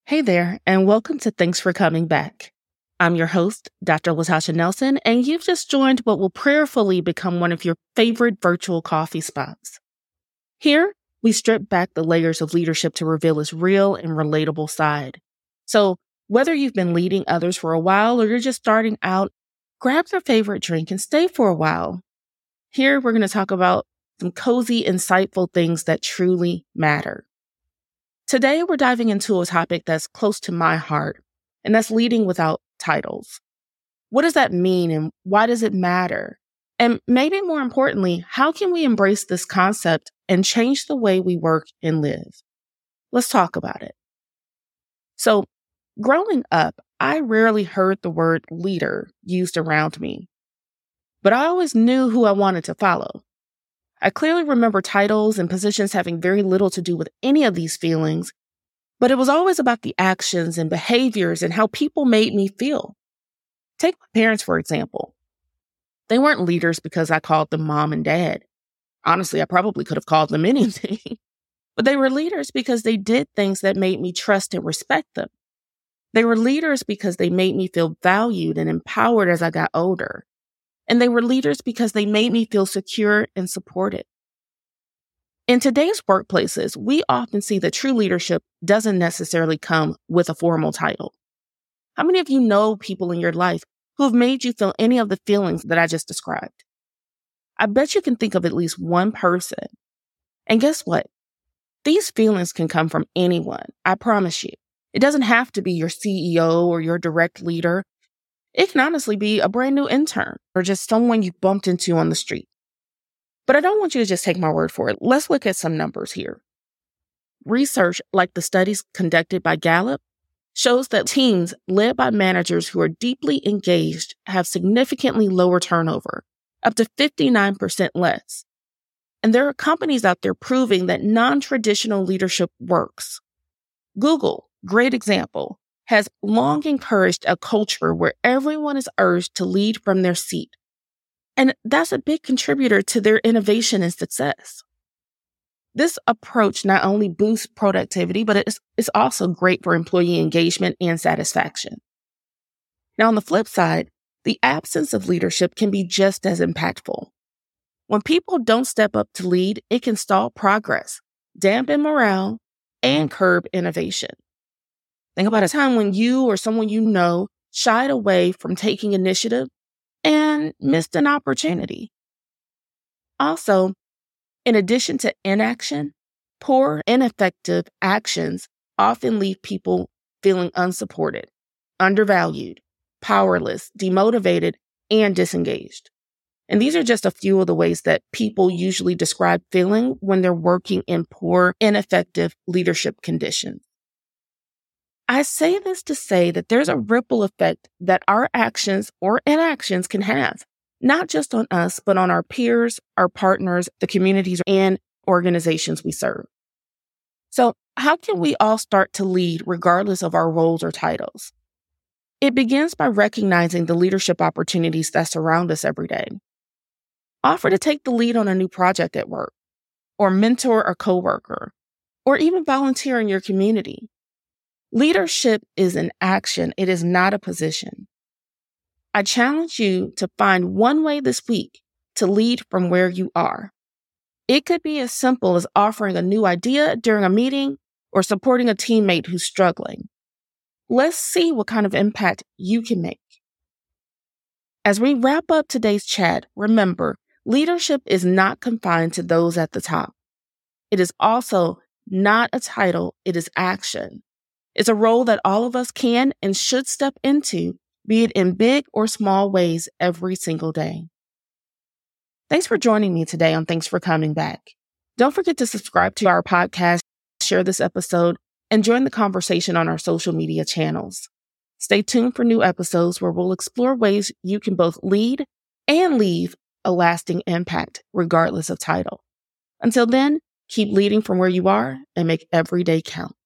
Hey there, and welcome to Thanks for Coming Back. I'm your host, Dr. Latasha Nelson, and you've just joined what will prayerfully become one of your favorite virtual coffee spots. Here, we strip back the layers of leadership to reveal its real and relatable side. So, whether you've been leading others for a while or you're just starting out, grab your favorite drink and stay for a while. Here, we're going to talk about some cozy, insightful things that truly matter. Today, we're diving into a topic that's close to my heart, and that's leading without titles. What does that mean, and why does it matter? And maybe more importantly, how can we embrace this concept and change the way we work and live? Let's talk about it. So, growing up, I rarely heard the word leader used around me, but I always knew who I wanted to follow. I clearly remember titles and positions having very little to do with any of these feelings, but it was always about the actions and behaviors and how people made me feel. Take my parents, for example. They weren't leaders because I called them mom and dad. Honestly, I probably could have called them anything. But they were leaders because they did things that made me trust and respect them. They were leaders because they made me feel valued and empowered as I got older. And they were leaders because they made me feel secure and supported. In today's workplaces, we often see that true leadership doesn't necessarily come with a formal title. How many of you know people in your life who have made you feel any of the feelings that I just described? I bet you can think of at least one person. And guess what? These feelings can come from anyone, I promise you. It doesn't have to be your CEO or your direct leader. It can honestly be a brand new intern or just someone you bumped into on the street. But I don't want you to just take my word for it. Let's look at some numbers here. Research, like the studies conducted by Gallup, shows that teams led by managers who are deeply engaged have significantly lower turnover, up to 59% less. And there are companies out there proving that non-traditional leadership works. Google, great example, has long encouraged a culture where everyone is urged to lead from their seat. And that's a big contributor to their innovation and success. This approach not only boosts productivity, but it's also great for employee engagement and satisfaction. Now, on the flip side, the absence of leadership can be just as impactful. When people don't step up to lead, it can stall progress, dampen morale, and curb innovation. Think about a time when you or someone you know shied away from taking initiative and missed an opportunity. Also, in addition to inaction, poor, ineffective actions often leave people feeling unsupported, undervalued, powerless, demotivated, and disengaged. And these are just a few of the ways that people usually describe feeling when they're working in poor, ineffective leadership conditions. I say this to say that there's a ripple effect that our actions or inactions can have, not just on us, but on our peers, our partners, the communities, and organizations we serve. So how can we all start to lead regardless of our roles or titles? It begins by recognizing the leadership opportunities that surround us every day. Offer to take the lead on a new project at work, or mentor a coworker, or even volunteer in your community. Leadership is an action. It is not a position. I challenge you to find one way this week to lead from where you are. It could be as simple as offering a new idea during a meeting or supporting a teammate who's struggling. Let's see what kind of impact you can make. As we wrap up today's chat, remember, leadership is not confined to those at the top. It is also not a title. It is action. It's a role that all of us can and should step into, be it in big or small ways every single day. Thanks for joining me today on Thanks for Coming Back. Don't forget to subscribe to our podcast, share this episode, and join the conversation on our social media channels. Stay tuned for new episodes where we'll explore ways you can both lead and leave a lasting impact regardless of title. Until then, keep leading from where you are and make every day count.